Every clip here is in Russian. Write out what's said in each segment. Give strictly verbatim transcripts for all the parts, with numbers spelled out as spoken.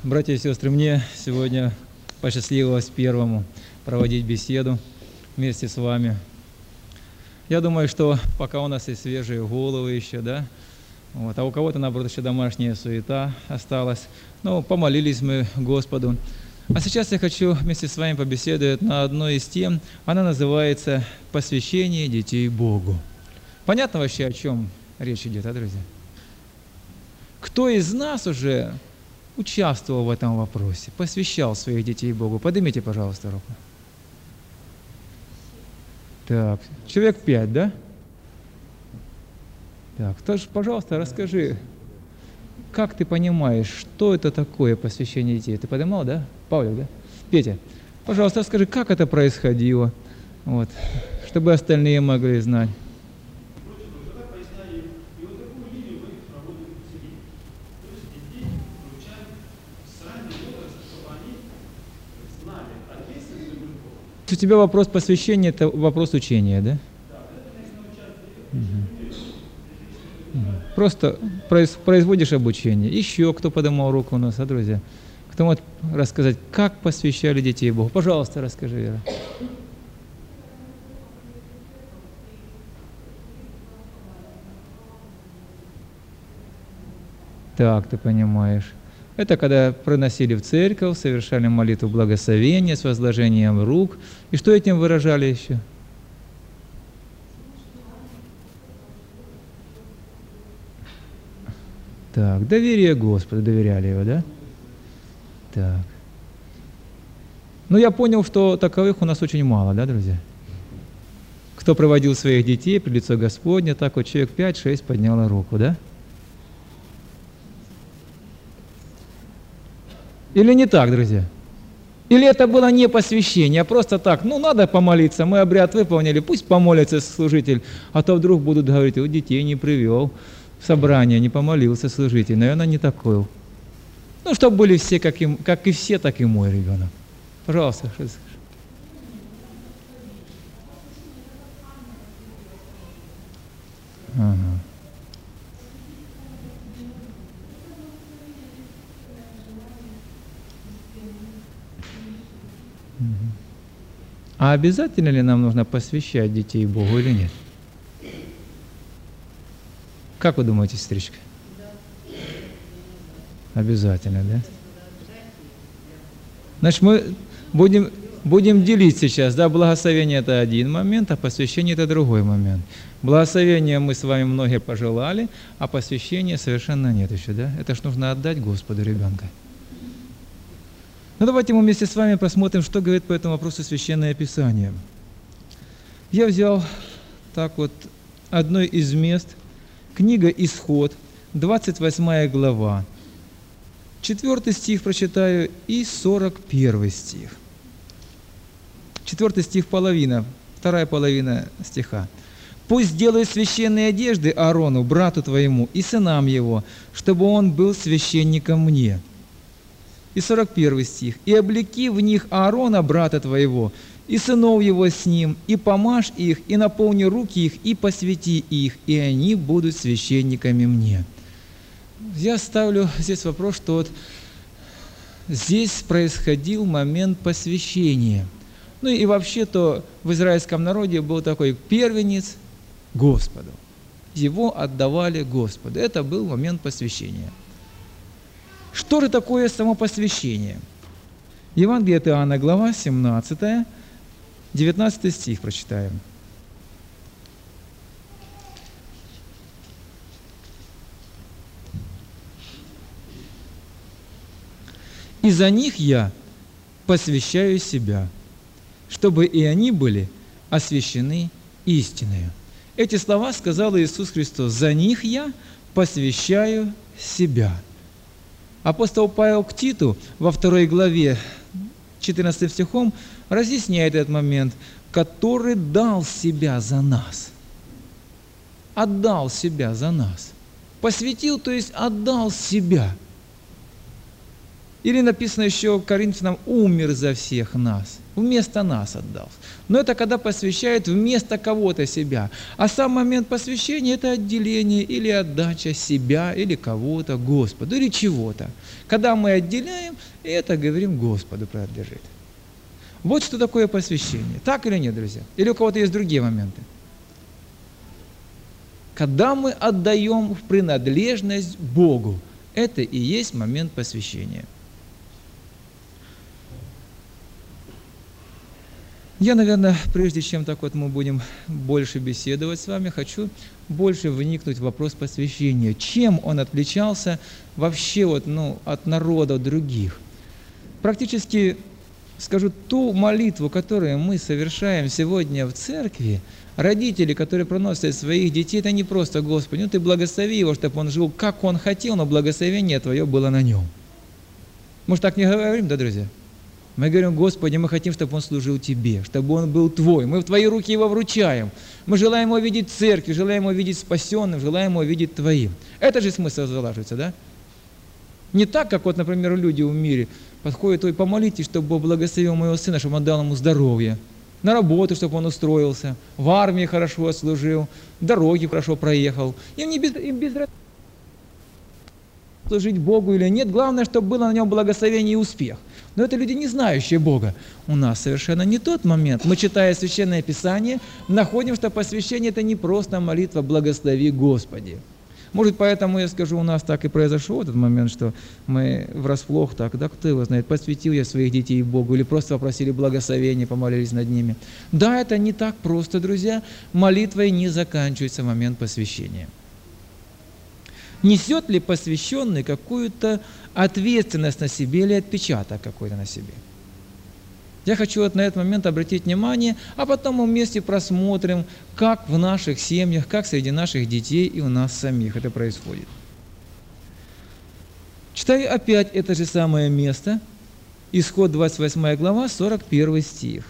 Братья и сестры, мне сегодня посчастливилось первому проводить беседу вместе с вами. Я думаю, что пока у нас есть свежие головы еще, да, вот, а у кого-то, наоборот, еще домашняя суета осталась. Ну, помолились мы Господу. А сейчас я хочу вместе с вами побеседовать на одной из тем. Она называется «Посвящение детей Богу». Понятно вообще, о чем речь идет, а, друзья? Кто из нас уже участвовал в этом вопросе, посвящал своих детей Богу? Поднимите, пожалуйста, руку. Так, человек пять, да? Так, тоже, пожалуйста, расскажи, как ты понимаешь, что это такое посвящение детей? Ты поднимал, да? Павел, да? Петя, пожалуйста, расскажи, как это происходило, вот, чтобы остальные могли знать. У тебя вопрос посвящения – это вопрос учения, да? Угу. Угу. Просто производишь обучение. Еще кто поднимал руку у нас, а, друзья? Кто может рассказать, как посвящали детей Богу? Пожалуйста, расскажи, Вера. Так, ты понимаешь. Это когда приносили в церковь, совершали молитву благословения с возложением рук. И что этим выражали еще? Так, доверие Господу, доверяли его, да? Так. Ну, я понял, что таковых у нас очень мало, да, друзья? Кто проводил своих детей при лицо Господне, так вот человек пять-шесть подняло руку, да? Или не так, друзья? Или это было не посвящение, а просто так, ну, надо помолиться, мы обряд выполнили, пусть помолится служитель, а то вдруг будут говорить, вот детей не привел в собрание, не помолился служитель, наверное, не такой. Ну, чтобы были все, как и, как и все, так и мой ребенок. Пожалуйста, что ты скажешь? Ага. А обязательно ли нам нужно посвящать детей Богу или нет? Как вы думаете, сестричка? Обязательно, да? Значит, мы будем, будем делить сейчас, да, благословение – это один момент, а посвящение – это другой момент. Благословение мы с вами многие пожелали, а посвящения совершенно нет еще, да? Это ж нужно отдать Господу ребенка. Ну, давайте мы вместе с вами посмотрим, что говорит по этому вопросу Священное Писание. Я взял так вот одно из мест, книга «Исход», двадцать восьмая глава, четвёртый стих прочитаю и сорок первый стих. Четвёртый стих половина, вторая половина стиха. «Пусть сделают священные одежды Аарону, брату твоему, и сынам его, чтобы он был священником мне». И сорок первый стих. «И облеки в них Аарона, брата твоего, и сынов его с ним, и помажь их, и наполни руки их, и посвяти их, и они будут священниками мне». Я ставлю здесь вопрос, что вот здесь происходил момент посвящения. Ну и вообще-то в израильском народе был такой первенец Господу. Его отдавали Господу. Это был момент посвящения. Что же такое само посвящение? Евангелие от Иоанна, глава семнадцатая, девятнадцатый стих прочитаем. «И за них я посвящаю себя, чтобы и они были освящены истиною». Эти слова сказал Иисус Христос. «За них я посвящаю себя». Апостол Павел к Титу во второй главе, четырнадцатым стихом, разъясняет этот момент, который дал себя за нас. Отдал себя за нас. Посвятил, то есть отдал себя. Или написано еще Коринфянам: умер за всех нас, вместо нас отдал. Но это когда посвящают вместо кого-то себя. А сам момент посвящения – это отделение или отдача себя, или кого-то Господу, или чего-то. Когда мы отделяем, и это говорим Господу принадлежит. Вот что такое посвящение. Так или нет, друзья? Или у кого-то есть другие моменты? Когда мы отдаем в принадлежность Богу, это и есть момент посвящения. Я, наверное, прежде чем так вот мы будем больше беседовать с вами, хочу больше вникнуть в вопрос посвящения. Чем он отличался вообще вот, ну, от народов других? Практически, скажу, ту молитву, которую мы совершаем сегодня в церкви, родители, которые проносят своих детей, это не просто: Господи, ну Ты благослови его, чтобы он жил, как он хотел, но благословение Твое было на нем. Мы же так не говорим, да, друзья? Мы говорим: Господи, мы хотим, чтобы он служил Тебе, чтобы он был Твой. Мы в Твои руки его вручаем. Мы желаем его видеть в церкви, желаем его видеть спасенным, желаем его видеть Твоим. Это же смысл залаживается, да? Не так, как вот, например, люди в мире подходят: ой, помолитесь, чтобы Бог благословил моего сына, чтобы он дал ему здоровье, на работу, чтобы он устроился, в армии хорошо отслужил, дороги хорошо проехал. Им не без, им без разницы, служить Богу или нет, главное, чтобы было на нем благословение и успех. Но это люди, не знающие Бога. У нас совершенно не тот момент. Мы, читая Священное Писание, находим, что посвящение – это не просто молитва «Благослови Господи». Может, поэтому я скажу, у нас так и произошел этот момент, что мы врасплох так, да, кто его знает, посвятил я своих детей Богу, или просто попросили благословения, помолились над ними. Да, это не так просто, друзья. Молитвой не заканчивается момент посвящения. Несет ли посвященный какую-то ответственность на себе или отпечаток какой-то на себе? Я хочу вот на этот момент обратить внимание, а потом мы вместе просмотрим, как в наших семьях, как среди наших детей и у нас самих это происходит. Читаю опять это же самое место, Исход двадцать восьмая глава, сорок первый стих.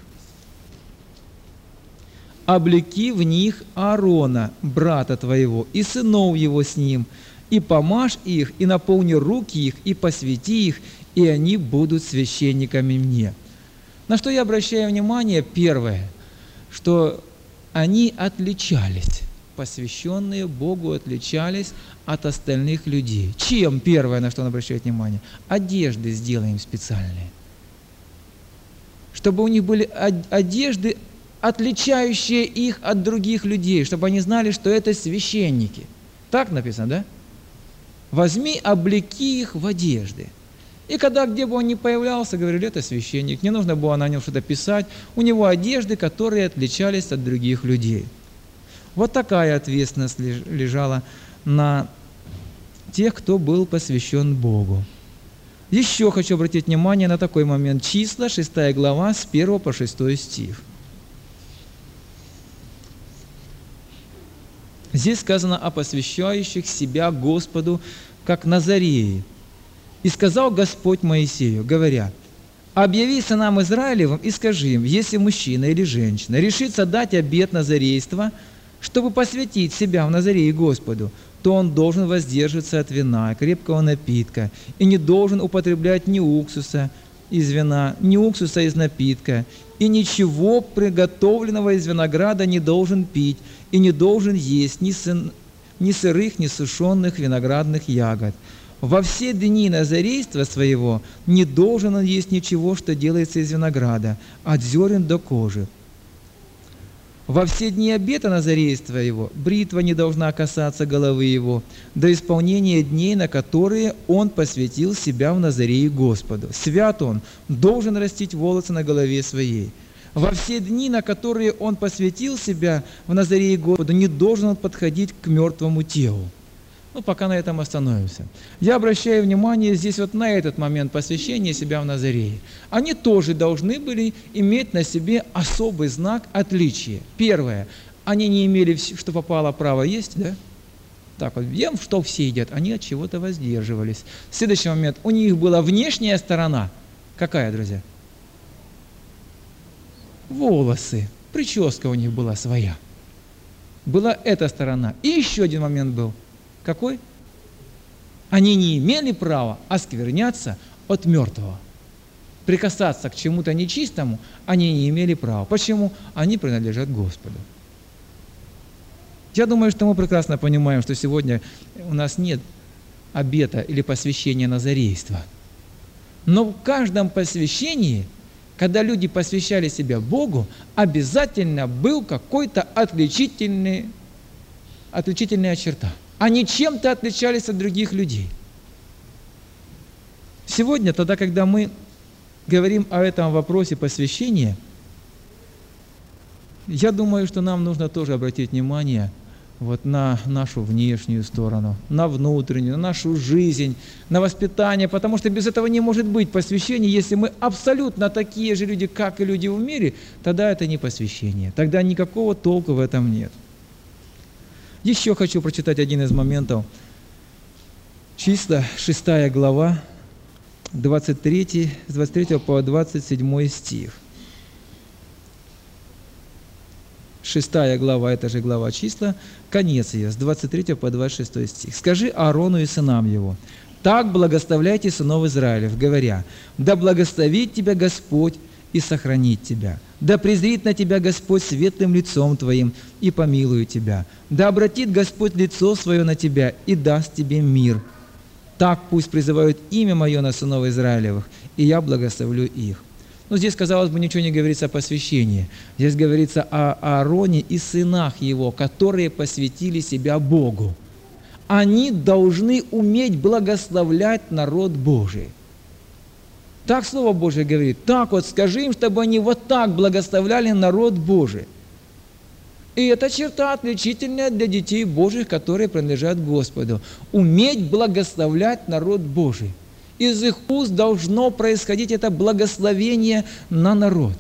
«Облеки в них Аарона, брата твоего, и сынов его с ним, и помажь их, и наполни руки их, и посвяти их, и они будут священниками мне». На что я обращаю внимание, первое, что они отличались, посвященные Богу отличались от остальных людей. Чем? Первое, на что он обращает внимание? Одежды сделаем специальные. Чтобы у них были одежды, отличающие их от других людей, чтобы они знали, что это священники. Так написано, да? Возьми, облеки их в одежды. И когда, где бы он ни появлялся, говорили: это священник. Не нужно было на нем что-то писать. У него одежды, которые отличались от других людей. Вот такая ответственность лежала на тех, кто был посвящен Богу. Еще хочу обратить внимание на такой момент. Числа, шестая глава, с первого по шестой стих. Здесь сказано о посвящающих себя Господу, как назареи. «И сказал Господь Моисею, говоря: объяви сынам Израилевым и скажи им, если мужчина или женщина решится дать обет назарейства, чтобы посвятить себя в назарее Господу, то он должен воздерживаться от вина, крепкого напитка, и не должен употреблять ни уксуса из вина, ни уксуса из напитка, и ничего приготовленного из винограда не должен пить, и не должен есть ни, сын, ни сырых, ни сушеных виноградных ягод. Во все дни назарейства своего не должен он есть ничего, что делается из винограда, от зерен до кожи. Во все дни обета назарейства его бритва не должна касаться головы его, до исполнения дней, на которые он посвятил себя в назарее Господу. Свят он, должен растить волосы на голове своей. Во все дни, на которые он посвятил себя в назарее Господу, не должен он подходить к мертвому телу. Ну, пока на этом остановимся. Я обращаю внимание здесь вот на этот момент посвящения себя в назарее. Они тоже должны были иметь на себе особый знак отличия. Первое. Они не имели, что попало, право есть, да? Так вот, ем, что все едят. Они от чего-то воздерживались. Следующий момент. У них была внешняя сторона. Какая, друзья? Волосы. Прическа у них была своя. Была эта сторона. И еще один момент был. Какой? Они не имели права оскверняться от мертвого. Прикасаться к чему-то нечистому они не имели права. Почему? Они принадлежат Господу. Я думаю, что мы прекрасно понимаем, что сегодня у нас нет обета или посвящения назарейства. Но в каждом посвящении, когда люди посвящали себя Богу, обязательно был какой-то отличительный, отличительная черта. Они чем-то отличались от других людей. Сегодня, тогда, когда мы говорим о этом вопросе посвящения, я думаю, что нам нужно тоже обратить внимание вот на нашу внешнюю сторону, на внутреннюю, на нашу жизнь, на воспитание, потому что без этого не может быть посвящения. Если мы абсолютно такие же люди, как и люди в мире, тогда это не посвящение, тогда никакого толку в этом нет. Еще хочу прочитать один из моментов. Числа, шестая глава, двадцать третий, с двадцать третьего по двадцать седьмой стих. Шестая глава, это же глава Числа, конец ее, с двадцать третьего по двадцать шестой стих. «Скажи Аарону и сынам его, так благословляйте сынов Израилев, говоря, да благословит тебя Господь и сохранит тебя, да презрит на тебя Господь светлым лицом твоим и помилует тебя, да обратит Господь лицо свое на тебя и даст тебе мир. Так пусть призывают имя мое на сынов Израилевых, и я благословлю их». Но здесь, казалось бы, ничего не говорится о посвящении. Здесь говорится о Аароне и сынах его, которые посвятили себя Богу. Они должны уметь благословлять народ Божий. Так Слово Божие говорит. Так вот скажи им, чтобы они вот так благословляли народ Божий. И это черта отличительная для детей Божьих, которые принадлежат Господу. Уметь благословлять народ Божий. Из их уст должно происходить это благословение на народ.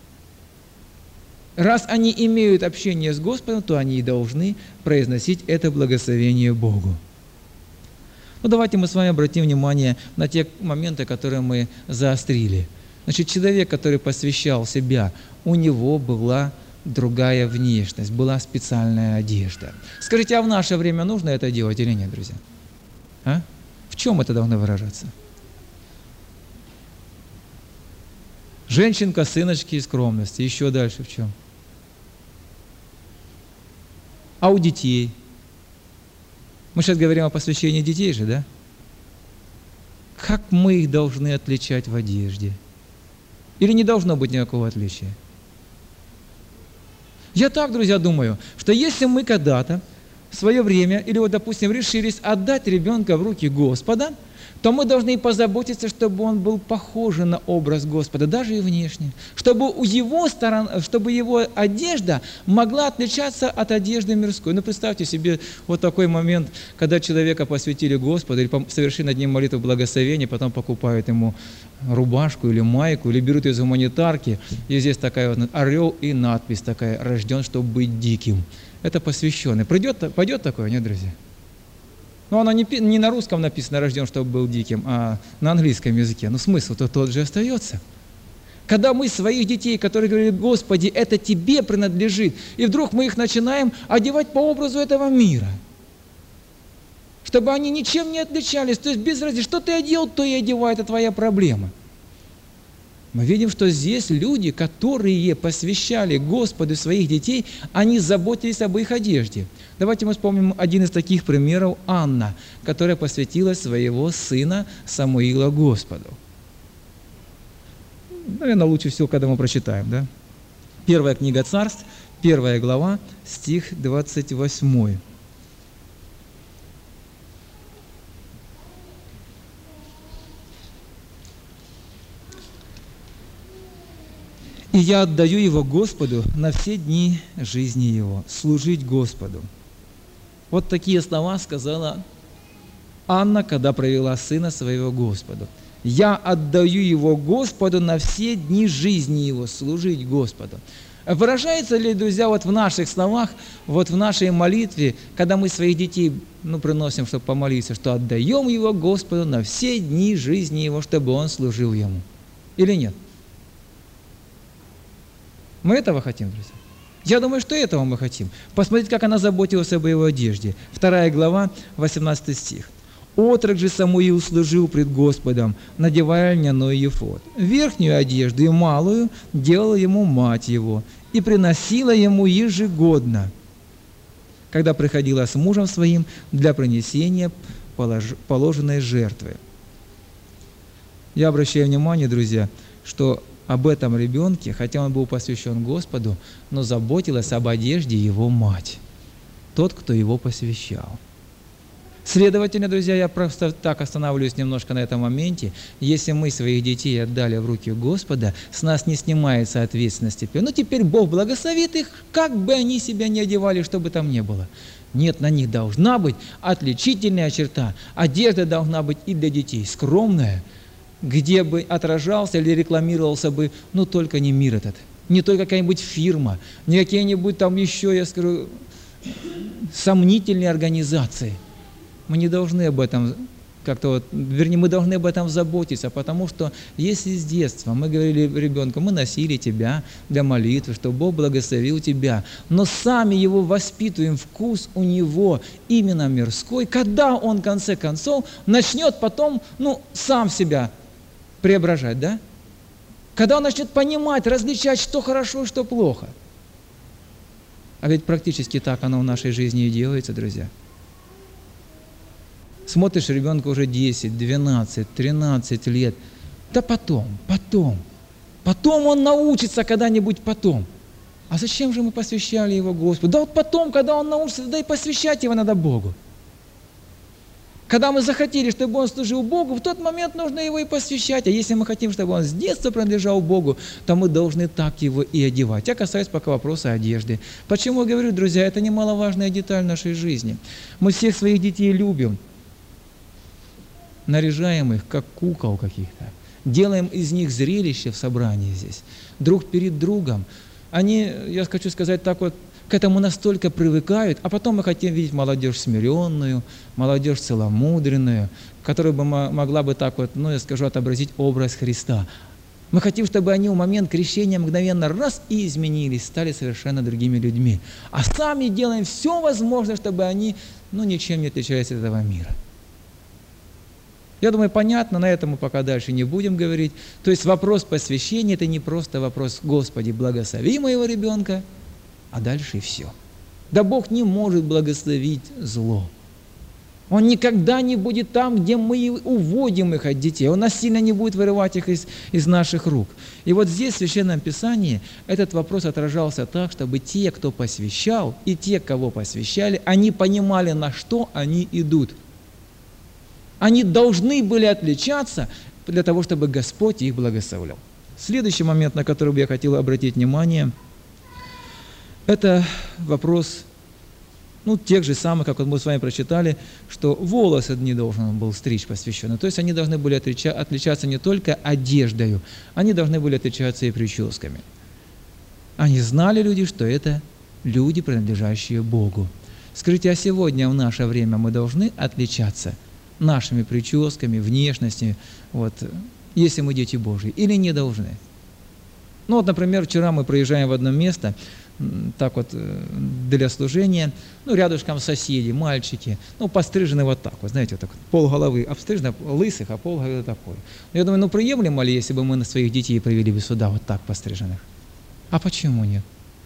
Раз они имеют общение с Господом, то они и должны произносить это благословение Богу. Ну, давайте мы с вами обратим внимание на те моменты, которые мы заострили. Значит, человек, который посвящал себя, у него была другая внешность, была специальная одежда. Скажите, а в наше время нужно это делать или нет, друзья? А? В чем это должно выражаться? Женщинка, сыночки и скромности. Еще дальше в чем? А у детей? Мы сейчас говорим о посвящении детей же, да? Как мы их должны отличать в одежде? Или не должно быть никакого отличия? Я так, друзья, думаю, что если мы когда-то в свое время, или вот, допустим, решились отдать ребенка в руки Господа, то мы должны позаботиться, чтобы он был похож на образ Господа, даже и внешне. Чтобы у его сторон, чтобы его одежда могла отличаться от одежды мирской. Ну, представьте себе вот такой момент, когда человека посвятили Господу, или совершили над ним молитву благословения, потом покупают ему рубашку или майку, или берут из гуманитарки, и здесь такая вот орел и надпись такая: «Рожден, чтобы быть диким». Это посвященный. Придет, пойдет такое, нет, друзья? Но оно не, не на русском написано «рожден, чтобы был диким», а на английском языке. Но смысл-то тот же остается. Когда мы своих детей, которые говорят: «Господи, это Тебе принадлежит», и вдруг мы их начинаем одевать по образу этого мира, чтобы они ничем не отличались, то есть без разницы, что ты одел, то и одевай, это твоя проблема. Мы видим, что здесь люди, которые посвящали Господу своих детей, они заботились об их одежде. Давайте мы вспомним один из таких примеров: Анна, которая посвятила своего сына Самуила Господу. Наверное, лучше всего, когда мы прочитаем, да? Первая книга Царств, первая глава, стих двадцать восемь. «И я отдаю его Господу на все дни жизни его, служить Господу». Вот такие слова сказала Анна, когда провела сына своего Господу. «Я отдаю его Господу на все дни жизни его, служить Господу». Выражается ли, друзья, вот в наших словах, вот в нашей молитве, когда мы своих детей ну, приносим, чтобы помолиться, что отдаем его Господу на все дни жизни его, чтобы он служил ему? Или нет? Мы этого хотим, друзья? Я думаю, что этого мы хотим. Посмотрите, как она заботилась об его одежде. Вторая глава, восемнадцатый стих. Отрок же Самуил служил пред Господом, надевая льняной ефод. Верхнюю одежду и малую делала ему мать его, и приносила ему ежегодно, когда приходила с мужем своим для принесения положенной жертвы. Я обращаю внимание, друзья, что об этом ребенке, хотя он был посвящен Господу, но заботилась об одежде его мать, тот, кто его посвящал. Следовательно, друзья, я просто так останавливаюсь немножко на этом моменте. Если мы своих детей отдали в руки Господа, с нас не снимается ответственность теперь. Ну, теперь Бог благословит их, как бы они себя ни одевали, что бы там ни было. Нет, на них должна быть отличительная черта. Одежда должна быть и для детей скромная, где бы отражался или рекламировался бы, ну, только не мир этот, не только какая-нибудь фирма, не какие-нибудь там еще, я скажу, сомнительные организации. Мы не должны об этом как-то вот, вернее, мы должны об этом заботиться, потому что если с детства мы говорили ребенку, мы носили тебя для молитвы, чтобы Бог благословил тебя, но сами его воспитываем, вкус у него именно мирской, когда он в конце концов начнет потом, ну, сам себя преображать, да? Когда он начнет понимать, различать, что хорошо и что плохо. А ведь практически так оно в нашей жизни и делается, друзья. Смотришь, ребенку уже десять, двенадцать, тринадцать лет. Да потом, потом. Потом он научится когда-нибудь потом. А зачем же мы посвящали его Господу? Да вот потом, когда он научится, тогда и посвящать его надо Богу. Когда мы захотели, чтобы он служил Богу, в тот момент нужно его и посвящать. А если мы хотим, чтобы он с детства принадлежал Богу, то мы должны так его и одевать. Я касаюсь пока вопроса одежды. Почему я говорю, друзья, это немаловажная деталь нашей жизни. Мы всех своих детей любим. Наряжаем их, как кукол каких-то. Делаем из них зрелище в собрании здесь. Друг перед другом. Они, я хочу сказать так вот, к этому настолько привыкают, а потом мы хотим видеть молодежь смиренную, молодежь целомудренную, которая бы могла бы так вот, ну я скажу, отобразить образ Христа. Мы хотим, чтобы они в момент крещения мгновенно раз и изменились, стали совершенно другими людьми. А сами делаем все возможное, чтобы они, ну, ничем не отличались от этого мира. Я думаю, понятно, на этом мы пока дальше не будем говорить. То есть вопрос посвящения – это не просто вопрос «Господи, благослови моего ребенка», а дальше и все. Да Бог не может благословить зло. Он никогда не будет там, где мы уводим их от детей. Он насильно не будет вырывать их из, из наших рук. И вот здесь, в Священном Писании, этот вопрос отражался так, чтобы те, кто посвящал, и те, кого посвящали, они понимали, на что они идут. Они должны были отличаться для того, чтобы Господь их благословлял. Следующий момент, на который бы я хотел обратить внимание, это вопрос, ну, тех же самых, как вот мы с вами прочитали, что волосы не должен был стричь посвященный. То есть они должны были отлича- отличаться не только одеждою, они должны были отличаться и прическами. Они знали, люди, что это люди, принадлежащие Богу. Скажите, а сегодня в наше время мы должны отличаться нашими прическами, внешностью, вот, если мы дети Божьи, или не должны? Ну вот, например, вчера мы проезжаем в одно место, так вот, для служения, ну, рядышком соседи, мальчики, ну, пострижены вот так, вот, знаете, вот так, полголовы обстрижены, лысых, а полголовы такой. Я думаю, ну, приемлемо ли, если бы мы на своих детей привели бы сюда вот так постриженных? А почему нет?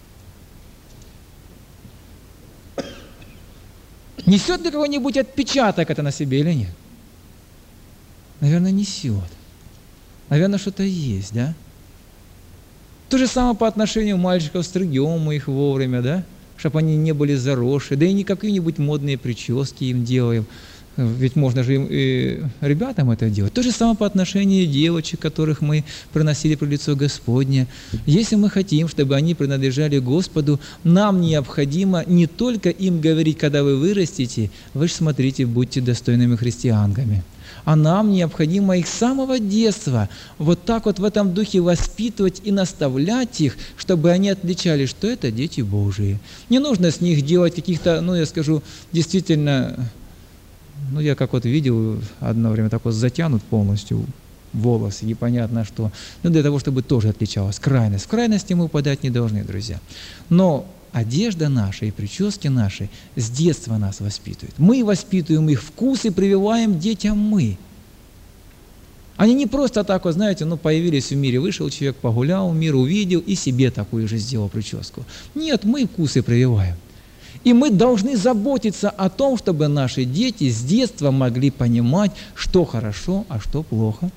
Несет ли какой-нибудь отпечаток это на себе или нет? Наверное, несет. Наверное, что-то есть, да? То же самое по отношению мальчиков, стригем мы их вовремя, да? Чтобы они не были заросшие, да и не какие-нибудь модные прически им делаем. Ведь можно же и ребятам это делать. То же самое по отношению девочек, которых мы приносили пред лицо Господне. Если мы хотим, чтобы они принадлежали Господу, нам необходимо не только им говорить, когда вы вырастете, вы же смотрите, будьте достойными христианками. А нам необходимо их с самого детства вот так вот в этом духе воспитывать и наставлять их, чтобы они отличали, что это дети Божии. Не нужно с них делать каких-то, ну я скажу, действительно... Ну, я как вот видел одно время, так вот затянут полностью волосы, непонятно что. Ну, для того, чтобы тоже отличалась крайность. В крайности мы упадать не должны, друзья. Но одежда наша и прически наши с детства нас воспитывают. Мы воспитываем их вкус и прививаем детям мы. Они не просто так, вот, знаете, ну, появились в мире, вышел человек, погулял, мир увидел и себе такую же сделал прическу. Нет, мы вкусы прививаем. И мы должны заботиться о том, чтобы наши дети с детства могли понимать, что хорошо, а что плохо.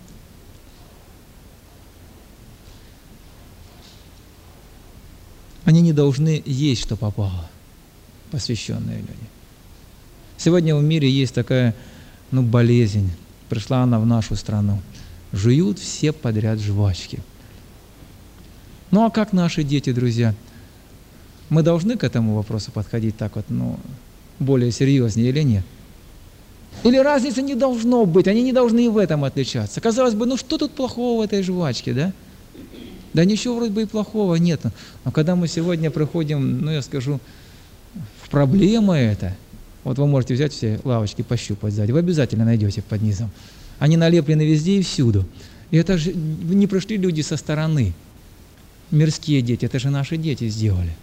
Они не должны есть, что попало, посвященные люди. Сегодня в мире есть такая, ну, болезнь, пришла она в нашу страну. Жуют все подряд жвачки. Ну а как наши дети, друзья? Мы должны к этому вопросу подходить так вот, ну, более серьезнее или нет? Или разницы не должно быть, они не должны и в этом отличаться. Казалось бы, ну что тут плохого в этой жвачке, да? Да ничего вроде бы и плохого нет. Но когда мы сегодня приходим, ну я скажу, в проблемы это, вот вы можете взять все лавочки, пощупать сзади, вы обязательно найдете под низом. Они налеплены везде и всюду. И это же не пришли люди со стороны. Мирские дети, это же наши дети сделали.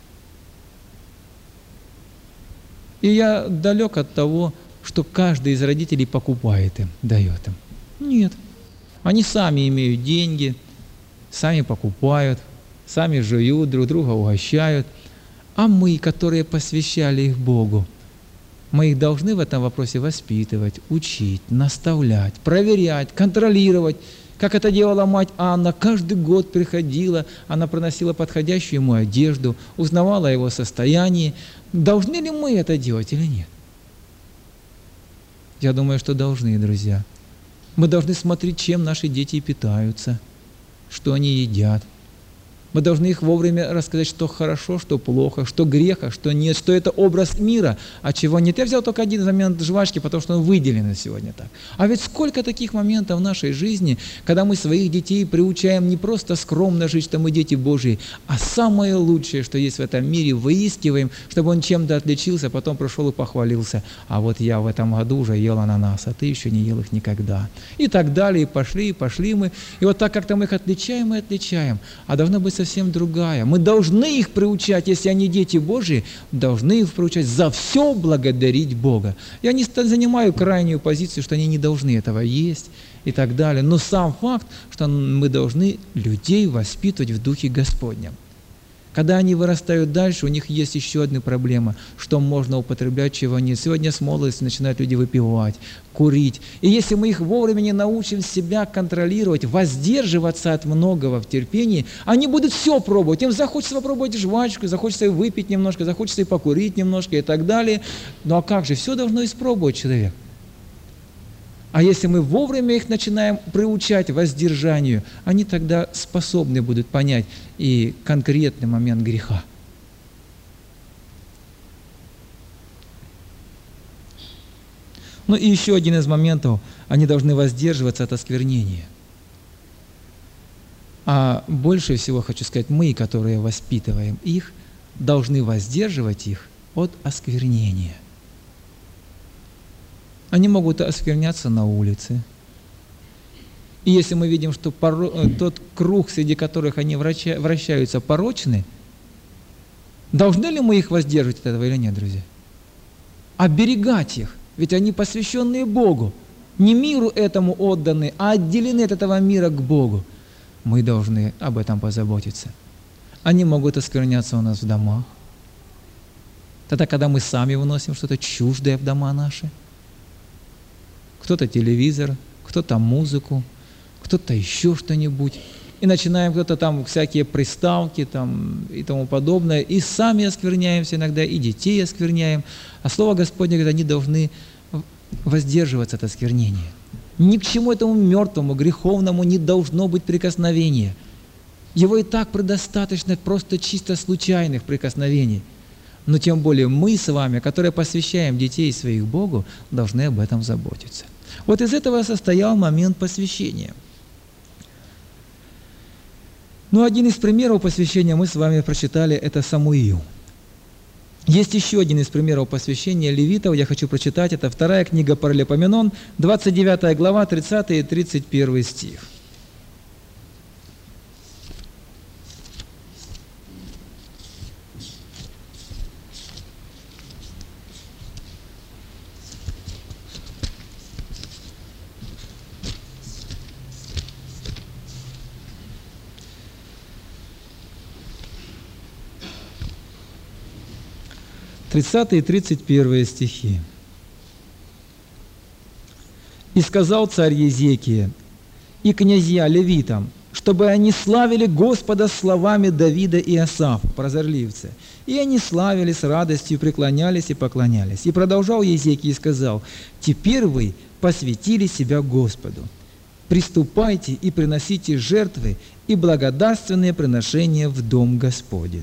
И я далек от того, что каждый из родителей покупает им, дает им. Нет. Они сами имеют деньги, сами покупают, сами жуют, друг друга угощают. А мы, которые посвящали их Богу, мы их должны в этом вопросе воспитывать, учить, наставлять, проверять, контролировать. Как это делала мать Анна, каждый год приходила, она приносила подходящую ему одежду, узнавала о его состоянии. Должны ли мы это делать или нет? Я думаю, что должны, друзья. Мы должны смотреть, чем наши дети питаются, что они едят. Мы должны их вовремя рассказать, что хорошо, что плохо, что грех, а что нет, что это образ мира, а чего нет. Я взял только один момент жвачки, потому что он выделен сегодня так. А ведь сколько таких моментов в нашей жизни, когда мы своих детей приучаем не просто скромно жить, что мы дети Божьи, а самое лучшее, что есть в этом мире, выискиваем, чтобы он чем-то отличился, потом пришел и похвалился. А вот я в этом году уже ел ананас, а ты еще не ел их никогда. И так далее, и пошли, и пошли мы. И вот так как-то мы их отличаем и отличаем. А должна быть совсем другая. Мы должны их приучать, если они дети Божьи, должны их приучать за все благодарить Бога. Я не занимаю крайнюю позицию, что они не должны этого есть и так далее. Но сам факт, что мы должны людей воспитывать в Духе Господнем. Когда они вырастают дальше, у них есть еще одна проблема, что можно употреблять, чего нет. Сегодня с молодости начинают люди выпивать, курить. И если мы их вовремя не научим себя контролировать, воздерживаться от многого в терпении, они будут все пробовать. Им захочется попробовать жвачку, захочется и выпить немножко, захочется и покурить немножко и так далее. Ну а как же, все должно испробовать человек. А если мы вовремя их начинаем приучать воздержанию, они тогда способны будут понять и конкретный момент греха. Ну и еще один из моментов, они должны воздерживаться от осквернения. А больше всего, хочу сказать, мы, которые воспитываем их, должны воздерживать их от осквернения. Они могут оскверняться на улице. И если мы видим, что поро... тот круг, среди которых они враща... вращаются, порочный, должны ли мы их воздерживать от этого или нет, друзья? Оберегать их, ведь они посвященные Богу, не миру этому отданы, а отделены от этого мира к Богу. Мы должны об этом позаботиться. Они могут оскверняться у нас в домах. Тогда, когда мы сами выносим что-то чуждое в дома наши, кто-то телевизор, кто-то музыку, кто-то еще что-нибудь. И начинаем кто-то там всякие приставки там, и тому подобное. И сами оскверняемся иногда, и детей оскверняем. А Слово Господне говорит, они должны воздерживаться от осквернения. Ни к чему этому мертвому, греховному не должно быть прикосновения. Его и так предостаточно просто чисто случайных прикосновений. Но тем более мы с вами, которые посвящаем детей своих Богу, должны об этом заботиться. Вот из этого состоял момент посвящения. Ну, один из примеров посвящения мы с вами прочитали, это Самуил. Есть еще один из примеров посвящения левитов, я хочу прочитать, это вторая книга Паралипоменон, двадцать девятая глава, тридцатый и тридцать первый стих. тридцатый и тридцать первый стихи. «И сказал царь Езекия и князья левитам, чтобы они славили Господа словами Давида и Асафа, прозорливцы. И они славили с радостью, преклонялись и поклонялись. И продолжал Езекия и сказал: теперь вы посвятили себя Господу. Приступайте и приносите жертвы и благодарственные приношения в дом Господень».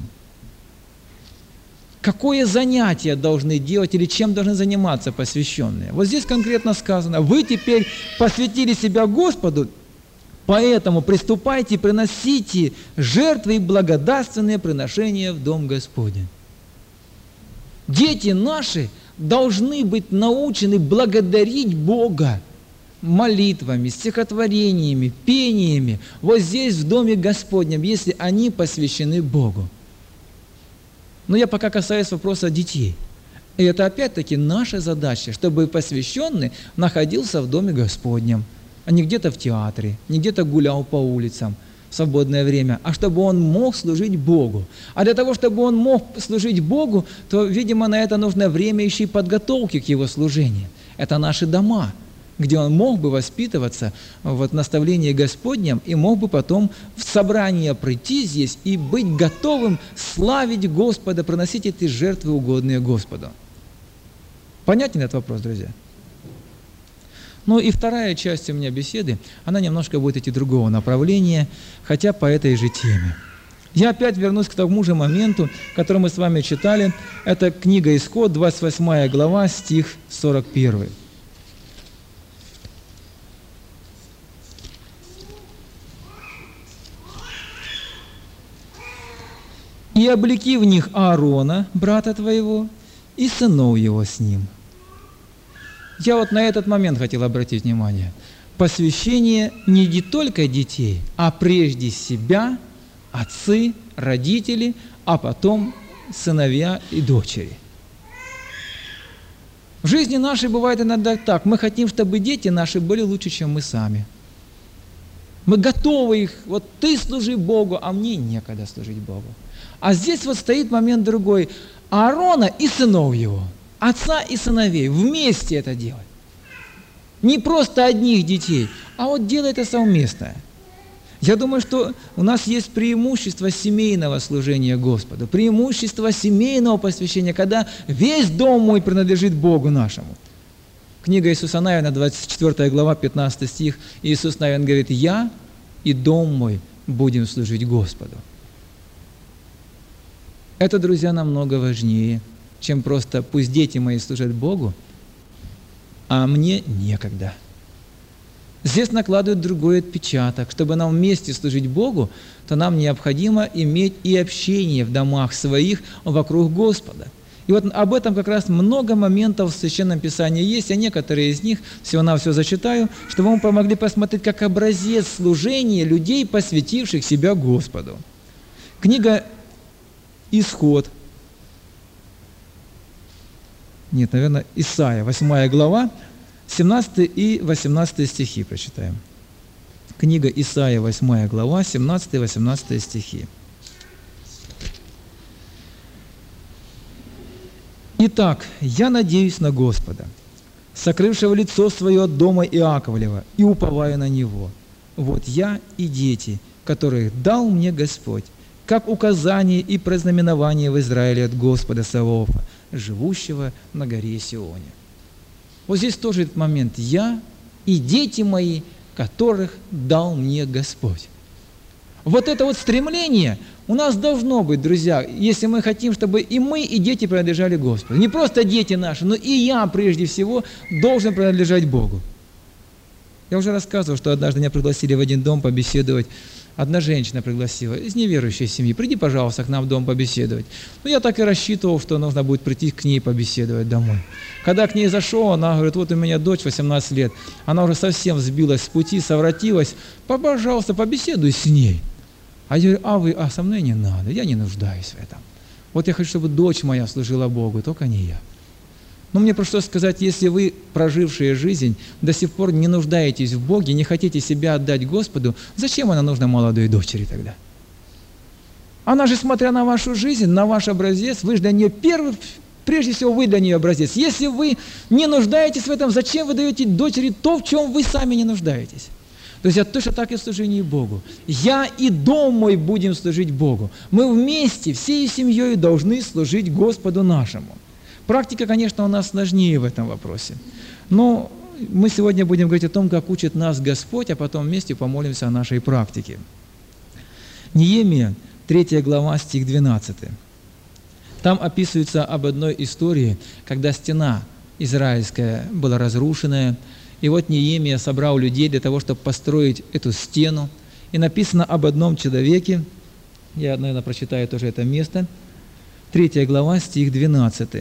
Какое занятие должны делать или чем должны заниматься посвященные? Вот здесь конкретно сказано: вы теперь посвятили себя Господу, поэтому приступайте и приносите жертвы и благодарственные приношения в дом Господень. Дети наши должны быть научены благодарить Бога молитвами, стихотворениями, пениями вот здесь, в доме Господнем, если они посвящены Богу. Но я пока касаюсь вопроса детей. И это опять-таки наша задача, чтобы посвященный находился в доме Господнем, а не где-то в театре, не где-то гулял по улицам в свободное время, а чтобы он мог служить Богу. А для того, чтобы он мог служить Богу, то, видимо, на это нужно время еще и подготовки к его служению. Это наши дома, где он мог бы воспитываться в наставлении Господнем и мог бы потом в собрание прийти здесь и быть готовым славить Господа, приносить эти жертвы, угодные Господу. Понятен этот вопрос, друзья? Ну и вторая часть у меня беседы, она немножко будет идти другого направления, хотя по этой же теме. Я опять вернусь к тому же моменту, который мы с вами читали. Это книга Исход, двадцать восьмая глава, стих сорок первый. «И облеки в них Аарона, брата твоего, и сынов его с ним». Я вот на этот момент хотел обратить внимание. Посвящение не только детей, а прежде себя, отцы, родители, а потом сыновья и дочери. В жизни нашей бывает иногда так. Мы хотим, чтобы дети наши были лучше, чем мы сами. Мы готовы их, вот ты служи Богу, а мне некогда служить Богу. А здесь вот стоит момент другой. Аарона и сынов его, отца и сыновей, вместе это делать. Не просто одних детей, а вот делай это совместно. Я думаю, что у нас есть преимущество семейного служения Господу, преимущество семейного посвящения, когда весь дом мой принадлежит Богу нашему. Книга Иисуса Навина, двадцать четвёртая глава, пятнадцатый стих. Иисус Навин говорит: «Я и дом мой будем служить Господу». Это, друзья, намного важнее, чем просто «пусть дети мои служат Богу, а мне некогда». Здесь накладывают другой отпечаток. Чтобы нам вместе служить Богу, то нам необходимо иметь и общение в домах своих вокруг Господа. И вот об этом как раз много моментов в Священном Писании есть, а некоторые из них всего-навсего зачитаю, чтобы мы помогли посмотреть как образец служения людей, посвятивших себя Господу. Книга Исход. Нет, наверное, Исайя, восьмая глава, семнадцатый и восемнадцатый стихи прочитаем. Книга Исайя, восьмая глава, семнадцатый и восемнадцатый стихи. «Итак, я надеюсь на Господа, сокрывшего лицо свое от дома Иаковлева, и уповаю на Него. Вот я и дети, которых дал мне Господь, как указание и прознаменование в Израиле от Господа Саваофа, живущего на горе Сионе». Вот здесь тоже этот момент. «Я и дети мои, которых дал мне Господь». Вот это вот стремление у нас должно быть, друзья, если мы хотим, чтобы и мы, и дети принадлежали Господу. Не просто дети наши, но и я, прежде всего, должен принадлежать Богу. Я уже рассказывал, что однажды меня пригласили в один дом побеседовать. Одна женщина пригласила из неверующей семьи: приди, пожалуйста, к нам в дом побеседовать. Ну, я так и рассчитывал, что нужно будет прийти к ней побеседовать домой. Когда к ней зашел, она говорит: вот у меня дочь восемнадцать лет, она уже совсем сбилась с пути, совратилась, пожалуйста, побеседуй с ней. А я говорю: а вы, а со мной не надо, я не нуждаюсь в этом. Вот я хочу, чтобы дочь моя служила Богу, только не я. Но мне просто сказать, если вы, прожившие жизнь, до сих пор не нуждаетесь в Боге, не хотите себя отдать Господу, зачем она нужна молодой дочери тогда? Она же, смотря на вашу жизнь, на ваш образец, вы же для нее первый Прежде всего, вы для нее образец. Если вы не нуждаетесь в этом, зачем вы даете дочери то, в чем вы сами не нуждаетесь? То есть это точно так и в служении Богу. Я и дом мой будем служить Богу. Мы вместе, всей семьей должны служить Господу нашему. Практика, конечно, у нас сложнее в этом вопросе. Но мы сегодня будем говорить о том, как учит нас Господь, а потом вместе помолимся о нашей практике. Неемия, третья глава, стих двенадцатый. Там описывается об одной истории, когда стена израильская была разрушенная, и вот Неемия собрал людей для того, чтобы построить эту стену. И написано об одном человеке, я, наверное, прочитаю тоже это место, третья глава, стих двенадцатый.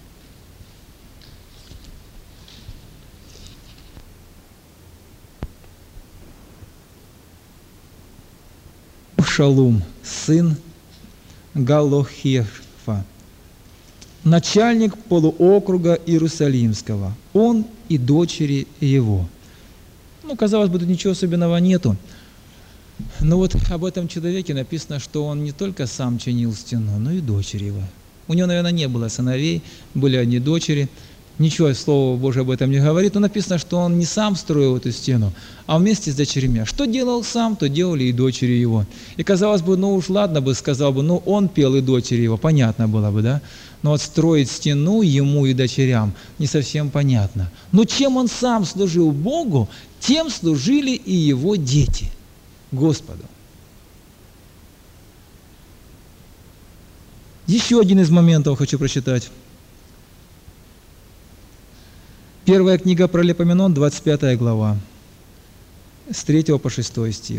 Шалум, сын Галлохефа, начальник полуокруга Иерусалимского, он и дочери его. Ну, казалось бы, тут ничего особенного нету. Но вот об этом человеке написано, что он не только сам чинил стену, но и дочери его. У него, наверное, не было сыновей, были одни дочери. Ничего, Слово Божие об этом не говорит, но написано, что он не сам строил эту стену, а вместе с дочерьми. Что делал сам, то делали и дочери его. И казалось бы, ну уж ладно бы, сказал бы, ну он пел и дочери его, понятно было бы, да? Но вот строить стену ему и дочерям не совсем понятно. Но чем он сам служил Богу, тем служили и его дети Господу. Еще один из моментов хочу прочитать. Первая книга Паралипоменон, двадцать пятая глава, с третьего по шестой стих.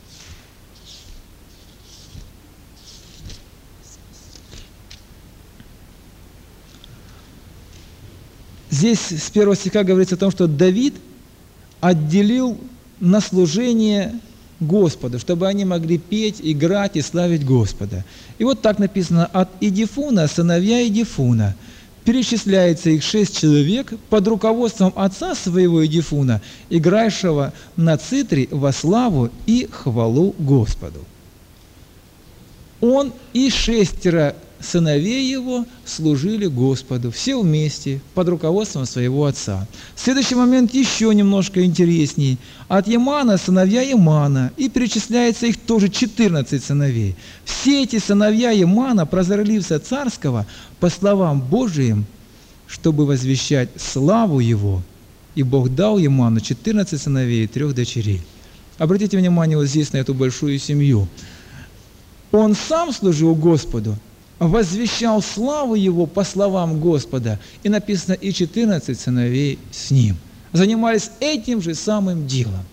Здесь с первого стиха говорится о том, что Давид отделил на служение Господу, чтобы они могли петь, играть и славить Господа. И вот так написано: от Идифуна, сыновья Идифуна, перечисляется их шесть человек под руководством отца своего Идифуна, игравшего на цитре во славу и хвалу Господу. Он и шестеро сыновей его служили Господу, все вместе, под руководством своего отца. Следующий момент еще немножко интересней. От Емана сыновья Емана, и перечисляется их тоже четырнадцать сыновей. Все эти сыновья Емана, прозорливца царского, по словам Божиим, чтобы возвещать славу его, и Бог дал Еману четырнадцать сыновей и трех дочерей. Обратите внимание вот здесь на эту большую семью. Он сам служил Господу, возвещал славу его по словам Господа, и написано, и четырнадцать сыновей с ним. Занимались этим же самым делом.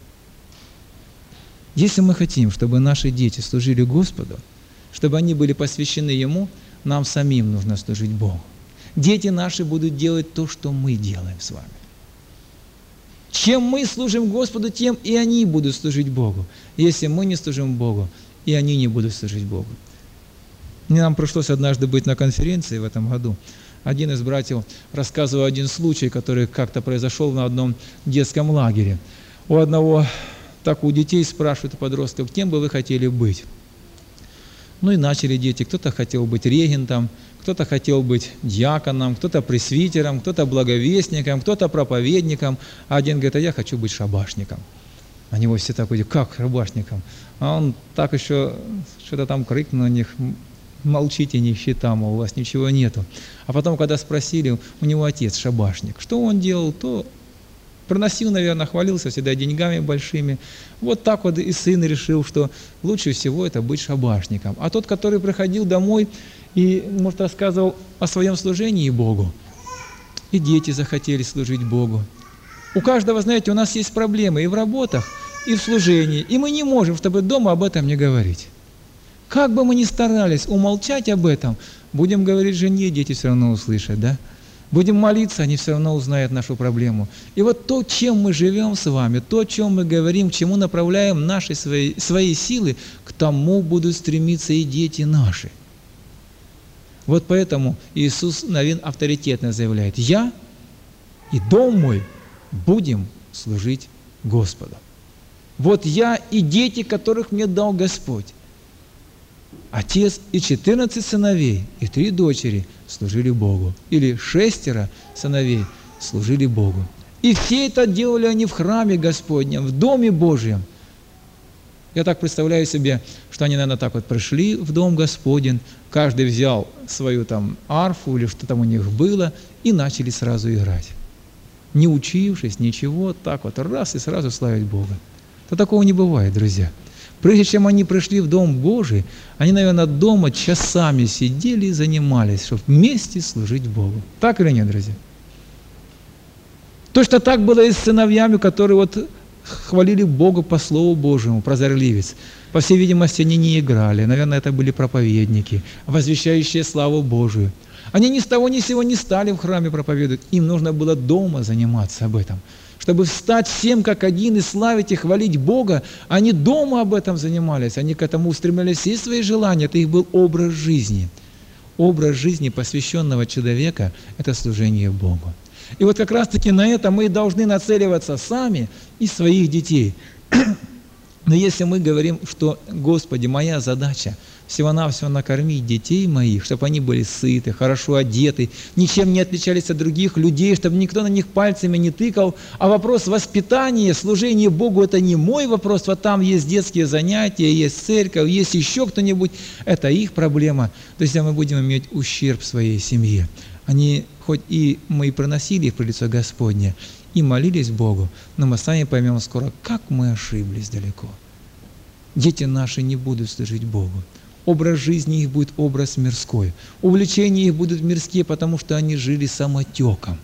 Если мы хотим, чтобы наши дети служили Господу, чтобы они были посвящены Ему, нам самим нужно служить Богу. Дети наши будут делать то, что мы делаем с вами. Чем мы служим Господу, тем и они будут служить Богу. Если мы не служим Богу, и они не будут служить Богу. Мне нам пришлось однажды быть на конференции в этом году. Один из братьев рассказывал один случай, который как-то произошел на одном детском лагере. У одного, так у детей спрашивают, у подростков, кем бы вы хотели быть? Ну и начали дети. Кто-то хотел быть регентом, кто-то хотел быть диаконом, кто-то пресвитером, кто-то благовестником, кто-то проповедником. А один говорит, а я хочу быть шабашником. Они его все так говорят, как шабашником? А он так еще что-то там крикнул на них, молчите, нищета, мол, у вас ничего нету. А потом, когда спросили, у него отец шабашник, что он делал, то проносил, наверное, хвалился всегда деньгами большими. Вот так вот и сын решил, что лучше всего это быть шабашником. А тот, который приходил домой и, может, рассказывал о своем служении Богу, и дети захотели служить Богу. У каждого, знаете, у нас есть проблемы и в работах, и в служении, и мы не можем, чтобы дома об этом не говорить. Как бы мы ни старались умолчать об этом, будем говорить жене, дети все равно услышат, да? Будем молиться, они все равно узнают нашу проблему. И вот то, чем мы живем с вами, то, о чем мы говорим, к чему направляем наши свои, свои силы, к тому будут стремиться и дети наши. Вот поэтому Иисус, наверное, авторитетно заявляет, «Я и дом мой будем служить Господу». Вот я и дети, которых мне дал Господь. Отец и четырнадцать сыновей, и три дочери служили Богу. Или шестеро сыновей служили Богу. И все это делали они в храме Господнем, в Доме Божьем. Я так представляю себе, что они, наверное, так вот пришли в Дом Господень, каждый взял свою там арфу или что там у них было, и начали сразу играть. Не учившись, ничего, так вот раз и сразу славить Бога. То такого не бывает, друзья. Прежде чем они пришли в Дом Божий, они, наверное, дома часами сидели и занимались, чтобы вместе служить Богу. Так или нет, друзья? Точно так было и с сыновьями, которые вот хвалили Бога по Слову Божьему, прозорливец. По всей видимости, они не играли. Наверное, это были проповедники, возвещающие славу Божию. Они ни с того ни с сего не стали в храме проповедовать. Им нужно было дома заниматься об этом. Чтобы встать всем как один и славить и хвалить Бога, они дома об этом занимались. Они к этому устремлялись все свои желания. Это их был образ жизни. Образ жизни посвященного человека – это служение Богу. И вот как раз-таки на это мы должны нацеливаться сами и своих детей. Но если мы говорим, что, Господи, моя задача всего-навсего накормить детей моих, чтобы они были сыты, хорошо одеты, ничем не отличались от других людей, чтобы никто на них пальцами не тыкал, а вопрос воспитания, служения Богу – это не мой вопрос, вот там есть детские занятия, есть церковь, есть еще кто-нибудь, это их проблема. То есть мы будем иметь ущерб своей семье. Они, хоть и мы и приносили их при лицо Господне, и молились Богу, но мы сами поймем скоро, как мы ошиблись далеко. Дети наши не будут служить Богу. Образ жизни их будет образ мирской. Увлечения их будут мирские, потому что они жили самотеком.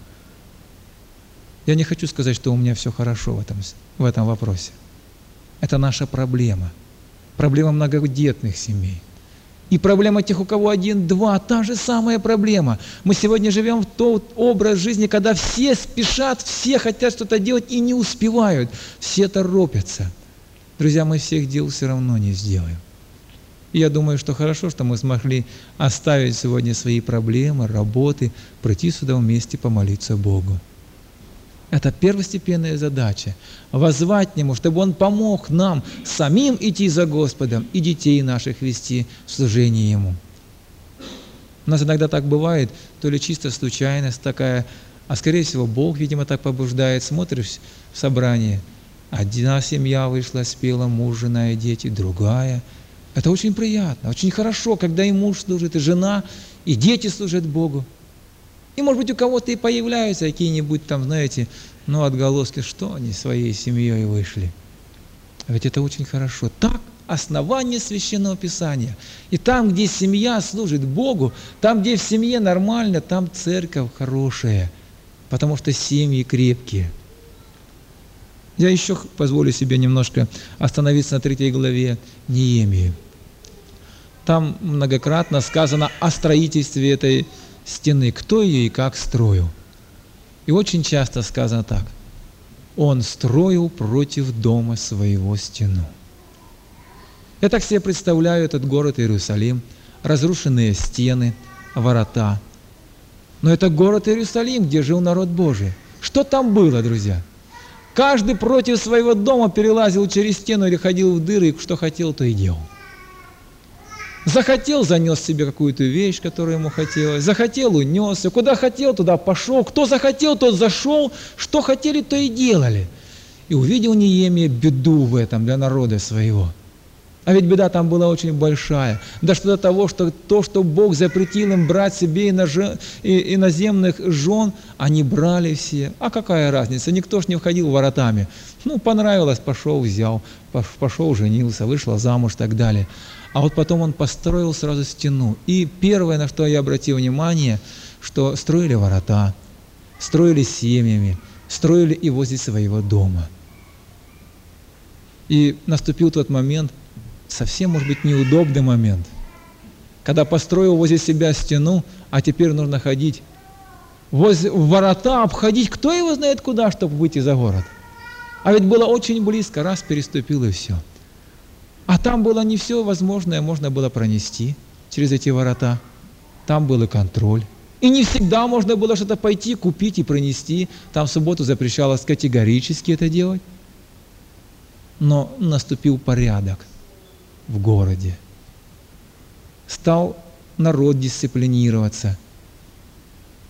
Я не хочу сказать, что у меня все хорошо в этом, в этом вопросе. Это наша проблема. Проблема многодетных семей. И проблема тех, у кого один-два, та же самая проблема. Мы сегодня живем в тот образ жизни, когда все спешат, все хотят что-то делать и не успевают. Все торопятся. Друзья, мы всех дел все равно не сделаем. И я думаю, что хорошо, что мы смогли оставить сегодня свои проблемы, работы, прийти сюда вместе помолиться Богу. Это первостепенная задача – воззвать к Нему, чтобы Он помог нам самим идти за Господом и детей наших вести в служение Ему. У нас иногда так бывает, то ли чисто случайность такая, а скорее всего Бог, видимо, так побуждает. Смотришь в собрание, одна семья вышла, спела, муж, жена и дети, другая. Это очень приятно, очень хорошо, когда и муж служит, и жена, и дети служат Богу. И, может быть, у кого-то и появляются какие-нибудь там, знаете, ну, отголоски, что они своей семьей вышли. А ведь это очень хорошо. Так, основание Священного Писания. И там, где семья служит Богу, там, где в семье нормально, там церковь хорошая, потому что семьи крепкие. Я еще позволю себе немножко остановиться на третьей главе Неемии. Там многократно сказано о строительстве этой стены, кто ее и как строил. И очень часто сказано так: он строил против дома своего стену. Я так себе представляю этот город Иерусалим, разрушенные стены, ворота. Но это город Иерусалим, где жил народ Божий. Что там было, друзья? Каждый против своего дома перелазил через стену или ходил в дыры, и что хотел, то и делал. Захотел, занес себе какую-то вещь, которую ему хотелось. Захотел, унес. Куда хотел, туда пошел. Кто захотел, тот зашел. Что хотели, то и делали. И увидел Неемия беду в этом для народа своего. А ведь беда там была очень большая. Да что до того, что то, что Бог запретил им брать себе иноземных жен, они брали все. А какая разница? Никто ж не входил воротами. Ну, понравилось, пошел, взял. Пошел, женился, вышла замуж и так далее. А вот потом он построил сразу стену. И первое, на что я обратил внимание, что строили ворота, строили семьями, строили и возле своего дома. И наступил тот момент, совсем, может быть, неудобный момент, когда построил возле себя стену, а теперь нужно ходить возле ворота, обходить, кто его знает куда, чтобы выйти за город. А ведь было очень близко, раз переступил и все. А там было не все возможное, можно было пронести через эти ворота. Там был и контроль. И не всегда можно было что-то пойти, купить и пронести. Там в субботу запрещалось категорически это делать. Но наступил порядок в городе. Стал народ дисциплинироваться.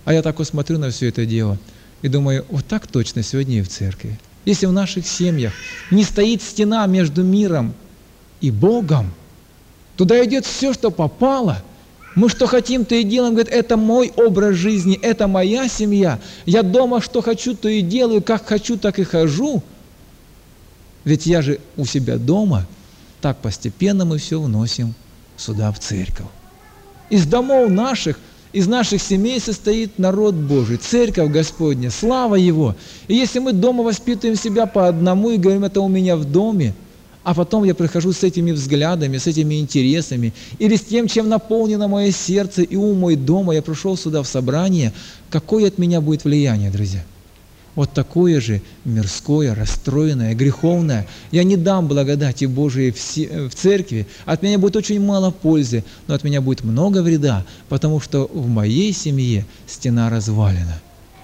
А я так вот смотрю на все это дело и думаю, вот так точно сегодня и в церкви. Если в наших семьях не стоит стена между миром и Богом, туда идет все, что попало. Мы что хотим, то и делаем. Говорит, это мой образ жизни, это моя семья. Я дома что хочу, то и делаю, как хочу, так и хожу. Ведь я же у себя дома. Так постепенно мы все вносим сюда, в церковь. Из домов наших, из наших семей состоит народ Божий, церковь Господня, слава Его. И если мы дома воспитываем себя по одному и говорим, это у меня в доме, а потом я прихожу с этими взглядами, с этими интересами, или с тем, чем наполнено мое сердце и ум мой дома, я пришел сюда в собрание, какое от меня будет влияние, друзья? Вот такое же мирское, расстроенное, греховное. Я не дам благодати Божией в церкви, от меня будет очень мало пользы, но от меня будет много вреда, потому что в моей семье стена развалена.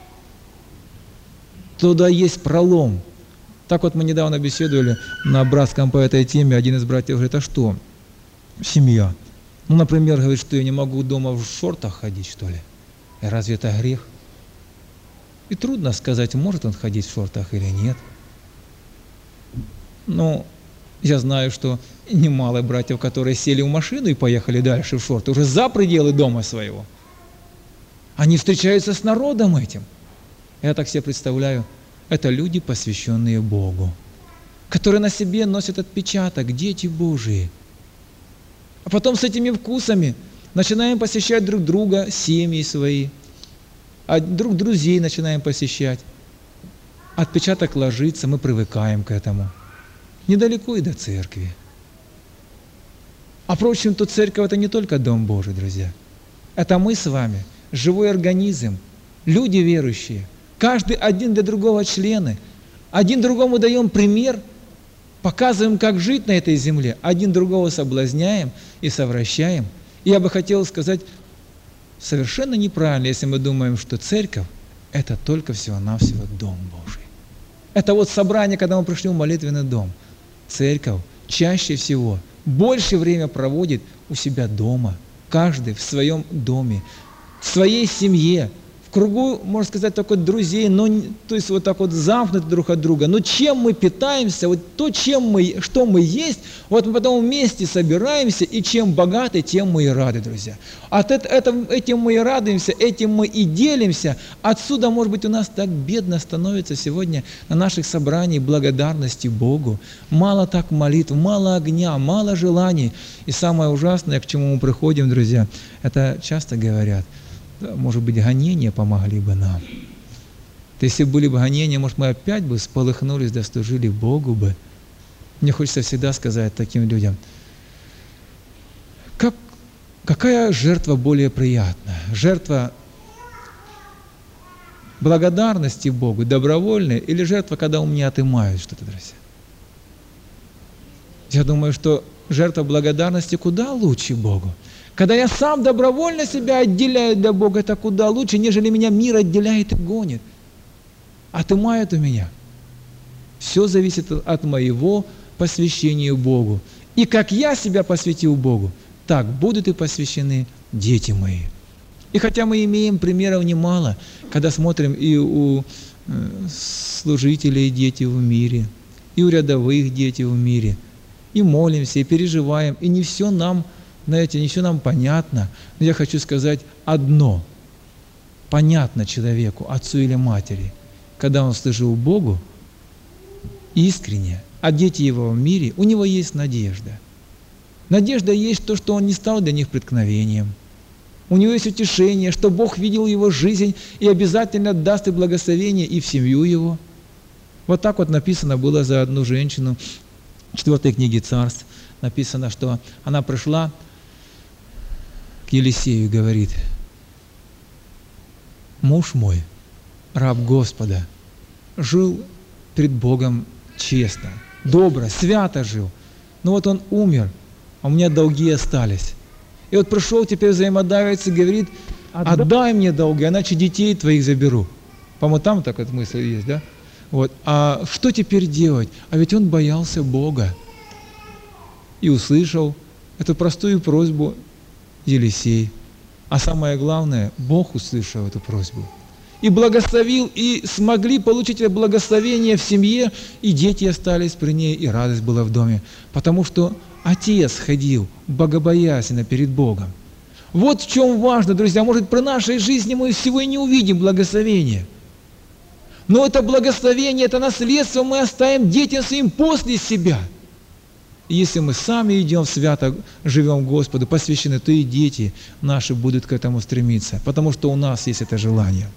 Туда есть пролом. Так вот мы недавно беседовали на братском по этой теме, один из братьев говорит, а что, семья? Ну, например, говорит, что я не могу дома в шортах ходить, что ли? И разве это грех? И трудно сказать, может он ходить в шортах или нет. Но я знаю, что немало братьев, которые сели в машину и поехали дальше в шорты, уже за пределы дома своего. Они встречаются с народом этим. Я так себе представляю, это люди, посвященные Богу, которые на себе носят отпечаток, дети Божии. А потом с этими вкусами начинаем посещать друг друга, семьи свои, а друг друзей начинаем посещать. Отпечаток ложится, мы привыкаем к этому. Недалеко и до церкви. А впрочем, то церковь – это не только Дом Божий, друзья. Это мы с вами, живой организм, люди верующие. Каждый один для другого члены. Один другому даем пример, показываем, как жить на этой земле. Один другого соблазняем и совращаем. И я бы хотел сказать, совершенно неправильно, если мы думаем, что церковь – это только всего-навсего Дом Божий. Это вот собрание, когда мы пришли в молитвенный дом. Церковь чаще всего больше время проводит у себя дома, каждый в своем доме, в своей семье, в кругу, можно сказать, только друзей, но, то есть вот так вот замкнуты друг от друга. Но чем мы питаемся, вот то, чем мы, что мы есть, вот мы потом вместе собираемся, и чем богаты, тем мы и рады, друзья. От этого, этим мы и радуемся, этим мы и делимся. Отсюда, может быть, у нас так бедно становится сегодня на наших собраниях благодарности Богу. Мало так молитв, мало огня, мало желаний. И самое ужасное, к чему мы приходим, друзья, это часто говорят, может быть, гонения помогли бы нам. То если были бы гонения, может, мы опять бы сполыхнулись, да служили Богу бы. Мне хочется всегда сказать таким людям, как, какая жертва более приятная? Жертва благодарности Богу, добровольная, или жертва, когда у меня отымают что-то, друзья? Я думаю, что жертва благодарности куда лучше Богу. Когда я сам добровольно себя отделяю для Бога, это куда лучше, нежели меня мир отделяет и гонит. Отымают у меня. Все зависит от моего посвящения Богу. И как я себя посвятил Богу, так будут и посвящены дети мои. И хотя мы имеем примеров немало, когда смотрим и у служителей дети в мире, и у рядовых дети в мире, и молимся, и переживаем, и не все нам знаете, не все нам понятно, но я хочу сказать одно. Понятно человеку, отцу или матери, когда он служил Богу искренне, а дети его в мире, у него есть надежда. Надежда есть то, что он не стал для них преткновением. У него есть утешение, что Бог видел его жизнь и обязательно даст и благословение и в семью его. Вот так вот написано было за одну женщину в четвертой книге Царств. Написано, что она пришла к Елисею и говорит: муж мой, раб Господа, жил пред Богом честно, добро, свято жил. Но вот он умер, а у меня долги остались. И вот пришел теперь взаимодавец и говорит: отдай мне долги, иначе детей твоих заберу. По-моему, там так эта мысль есть, да? Вот. А что теперь делать? А ведь он боялся Бога. И услышал эту простую просьбу Елисей. А самое главное, Бог услышал эту просьбу и благословил, и смогли получить это благословение в семье, и дети остались при ней, и радость была в доме, потому что отец ходил богобоязненно перед Богом. Вот в чем важно, друзья, может, при нашей жизни мы всего и не увидим благословения, но это благословение, это наследство мы оставим детям своим после себя. И если мы сами идем свято, живем Господу, посвящены, то и дети наши будут к этому стремиться, потому что у нас есть это желание.